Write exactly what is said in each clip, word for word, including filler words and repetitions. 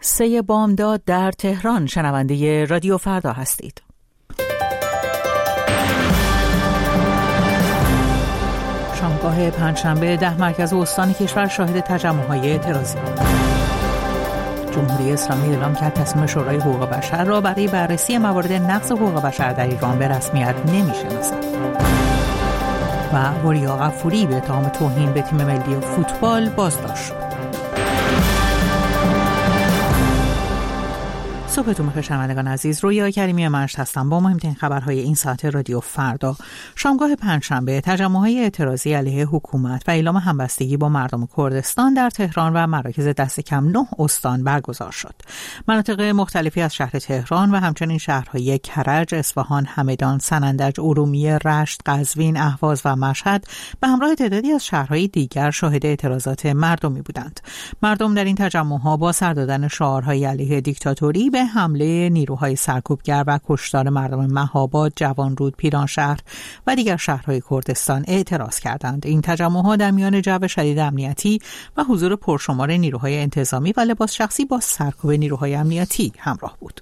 سه بامداد در تهران. شنونده رادیو فردا هستید. شامگاه پنجشنبه ده مرکز استان کشور شاهد تجمع‌های اعتراضی بود. جمهوری اسلامی اعلام کرد تصمیم شورای حقوق بشر را برای بررسی موارد نقض حقوق بشر در ایران به رسمیت نمی‌شناسد. و وریا غفوری به اتهام توهین به تیم ملی فوتبال بازداشت شد. صبحتون بخیر شنوندگان عزیز، رویا کریمی مشت هستم با مهمترین خبرهای این ساعت رادیو فردا. شامگاه پنجشنبه تجمع‌های اعتراضی علیه حکومت و اعلام همبستگی با مردم کردستان در تهران و مراکز دست کم نه استان برگزار شد. مناطق مختلفی از شهر تهران و همچنین شهرهای کرج، اصفهان، همدان، سنندج، ارومیه، رشت، قزوین، اهواز و مشهد به همراه تعدادی از شهرهای دیگر شاهد اعتراضات مردمی بودند. مردم در این تجمع‌ها با سر دادن شعارهای علیه دیکتاتوری به حمله نیروهای سرکوبگر و کشتار مردم مهاباد، جوانرود، پیرانشهر و دیگر شهرهای کردستان اعتراض کردند. این تجمع‌ها در میان جو شدید امنیتی و حضور پرشمار نیروهای انتظامی و لباس شخصی با سرکوب نیروهای امنیتی همراه بود.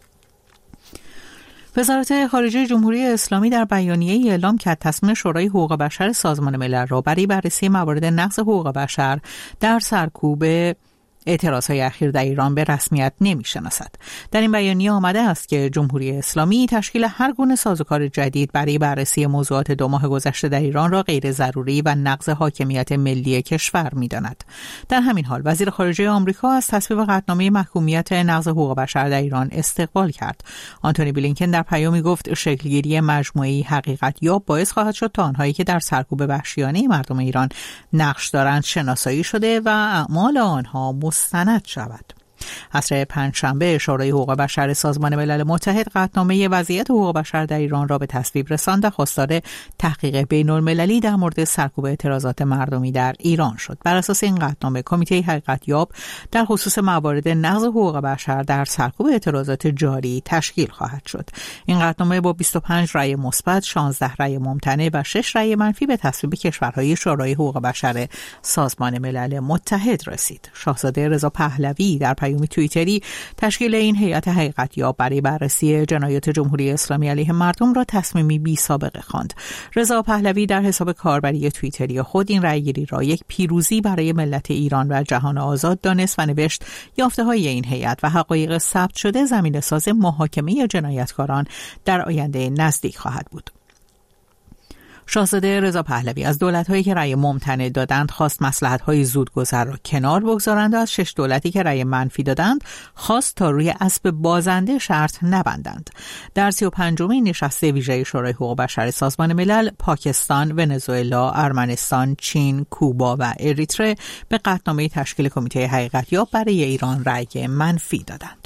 وزارت خارجه جمهوری اسلامی در بیانیه‌ای اعلام کرد تصمیم شورای حقوق بشر سازمان ملل را برای بررسی موارد نقض حقوق بشر در سرکوب اعتراضهای اخیر در ایران به رسمیت نمی‌شناسد. در این بیانیه آمده است که جمهوری اسلامی تشکیل هر گونه سازوکار جدید برای بررسی موضوعات دو ماه گذشته در ایران را غیر ضروری و نقض حاکمیت ملی کشور می‌داند. در همین حال وزیر خارجه آمریکا از تصویب قطعنامه محکومیت نقض حقوق بشر در ایران استقبال کرد. آنتونی بلینکن در پیامی گفت شکلگیری مجموعه‌ای حقیقت یاب باعث خواهد شد تا آنهایی که در سرکوب وحشیانه مردم ایران نقش دارند شناسایی شده و اعمال آنها مستند شود. عصر پنجشنبه شورای حقوق بشر سازمان ملل متحد قطعنامه وضعیت حقوق بشر در ایران را به تصویب رساند و خواستار تحقیق بین‌المللی در مورد سرکوب اعتراضات مردمی در ایران شد. بر اساس این قطعنامه کمیته حقیقت یاب در خصوص موارد نقض حقوق بشر در سرکوب اعتراضات جاری تشکیل خواهد شد. این قطعنامه با بیست و پنج رأی مثبت، شانزده رأی ممتنع و شش رأی منفی به تصویب کشورهای شورای حقوق بشر سازمان ملل متحد رسید. شاهزاده رضا پهلوی در پیام توییتری تشکیل این هیئت حقیقت یاب برای بررسی جنایات جمهوری اسلامی علیه مردم را تصمیمی بی سابقه خواند. رضا پهلوی در حساب کاربری توییتری خود این رأیگیری را یک پیروزی برای ملت ایران و جهان آزاد دانست و نوشت یافته‌های این هیئت و حقایق ثبت شده زمینه‌ساز محاکمه جنایتکاران در آینده نزدیک خواهد بود. شاهزاده رضا پهلوی از دولت‌هایی که رأی ممتنع دادند خواست مصلحت‌های زودگذر را کنار بگذارند و از شش دولتی که رأی منفی دادند خواست تا روی اسب بازنده شرط نبندند. در سی و پنجمین نشست ویژه شورای حقوق بشر سازمان ملل، پاکستان، ونزوئلا، ارمنستان، چین، کوبا و اریتره به قطعنامه تشکیل کمیته حقیقت یاب برای ایران رأی منفی دادند.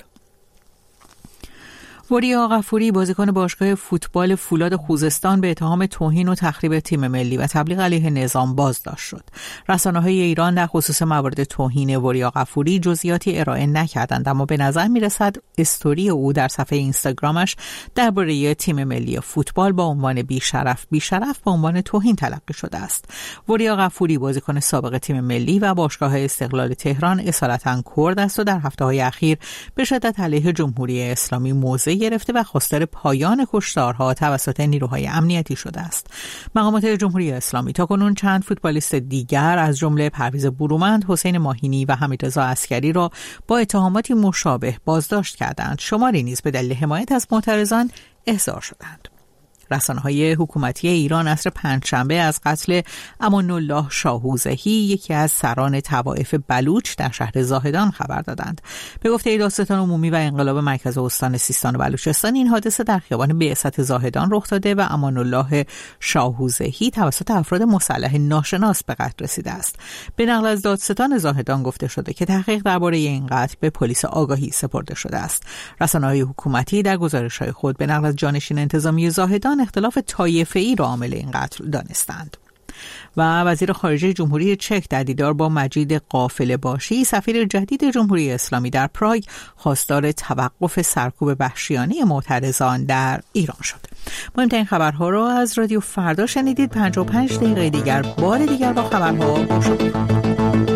وریا غفوری بازیکن باشگاه فوتبال فولاد خوزستان به اتهام توهین و تخریب تیم ملی و تبلیغ علیه نظام بازداشت شد. رسانه‌های ایران در خصوص موارد توهین وریا غفوری جزئیاتی ارائه نکردند، اما به نظر می‌رسد استوری او در صفحه اینستاگرامش درباره تیم ملی فوتبال با عنوان بی‌شرف بی‌شرف با عنوان توهین تلقی شده است. وریا غفوری بازیکن سابق تیم ملی و باشگاه استقلال تهران اصالتاً کرد است و در هفته‌های اخیر به شدت علیه جمهوری اسلامی موضع گرفته و خواستار پایان کشتارها توسط نیروهای امنیتی شده است. مقامات جمهوری اسلامی تاکنون چند فوتبالیست دیگر از جمله پرویز برومند، حسین ماهینی و حمیدرضا عسکری را با اتهاماتی مشابه بازداشت کردند. شماری نیز به دلیل حمایت از معترضان احضار شدند. رسانه‌های حکومتی ایران عصر پنجشنبه از قتل امان الله شاهوزهی، یکی از سران طوائف بلوچ در شهر زاهدان خبر دادند. به گفته دادستان عمومی و انقلاب مرکز استان سیستان و بلوچستان، این حادثه در خیابان بعثت زاهدان رخ داده و امان الله شاهوزهی توسط افراد مسلح ناشناس به قتل رسیده است. به نقل از دادستان زاهدان گفته شده که تحقیق درباره این قتل به پلیس آگاهی سپرده شده است. رسانه‌های حکومتی در گزارش‌های خود به نقل از جانشین انتظامی زاهدان اختلاف طایفه‌ای را عامل این قتل دانستند. و وزیر خارجه جمهوری چک در دیدار با مجید قافله باشی، سفیر جدید جمهوری اسلامی در پراگ، خواستار توقف سرکوب وحشیانه معترضان در ایران شد. مهمترین خبرها را از رادیو فردا شنیدید. پنجاه و پنج دقیقه دیگر بار دیگر با خبرها گوش کنید.